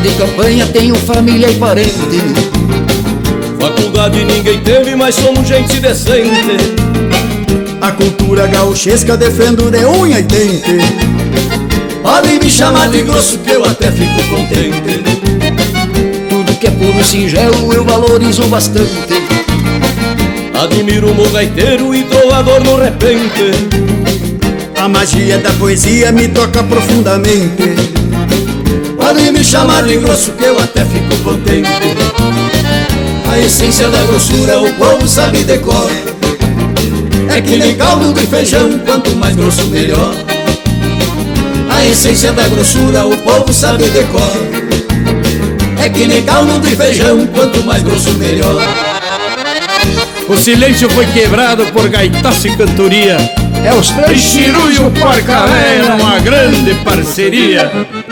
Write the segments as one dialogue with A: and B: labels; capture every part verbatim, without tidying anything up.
A: de campanha, tenho família e parente.
B: Faculdade ninguém teve, mas somos gente decente.
C: A cultura gauchesca defendo de unha e dente.
B: Podem me chamar de grosso que eu até fico contente.
A: Tudo que é puro e singelo eu valorizo bastante.
B: Admiro o gaiteiro e trovador no repente.
C: A magia da poesia me toca profundamente.
B: Podem me chamar de grosso que eu até fico contente. A essência da grossura o povo sabe de cor. É que nem caldo de feijão, quanto mais grosso melhor. A essência da grossura o povo sabe de cor. É que nem caldo de feijão, quanto mais grosso melhor.
D: O silêncio foi quebrado por gaitaço e cantoria. É os três Chiru e o Porca Véia, uma grande parceria.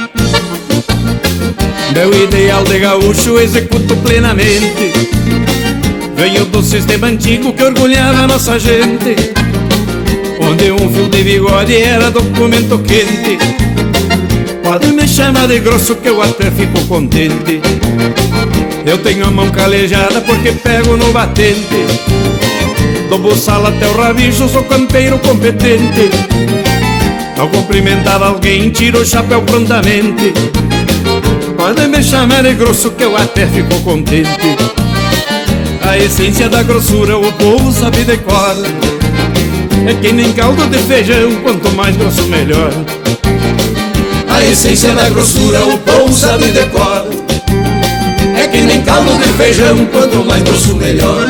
D: Meu ideal de gaúcho executo plenamente. Venho do sistema antigo que orgulhava nossa gente, onde um fio de bigode era documento quente. Pode me chamar de grosso que eu até fico contente. Eu tenho a mão calejada porque pego no batente. Do buçal até o rabicho sou campeiro competente. Ao cumprimentar alguém tiro o chapéu prontamente. Pode me chamar de grosso que eu até fico contente. A essência da grossura o povo sabe de cor. É que nem caldo de feijão, quanto mais grosso melhor.
B: A essência da grossura o povo sabe de cor. É que nem caldo de feijão, quanto mais grosso melhor.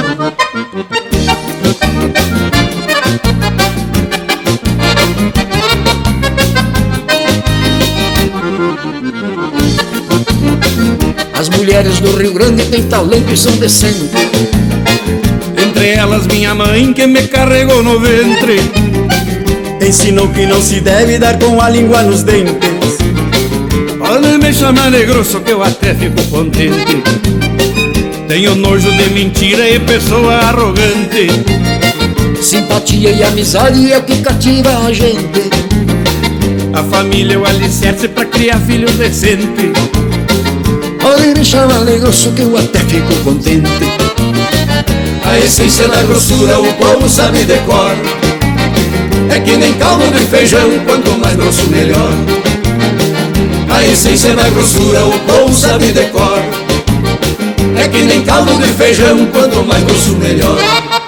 A: As mulheres do Rio Grande têm talento e são decentes.
D: Entre elas minha mãe que me carregou no ventre.
C: Ensinou que não se deve dar com a língua nos dentes.
D: Pode me chamar de grosso que eu até fico contente. Tenho nojo de mentira e pessoa arrogante.
A: Simpatia e amizade é o que cativa a gente.
D: A família é o alicerce pra criar filhos decentes.
A: Pode me chamar de grosso que eu até fico contente.
B: A essência da grossura o povo sabe de cor. É que nem caldo de feijão, quanto mais grosso melhor. A essência da grossura o povo sabe de cor. É que nem caldo de feijão, quanto mais grosso melhor.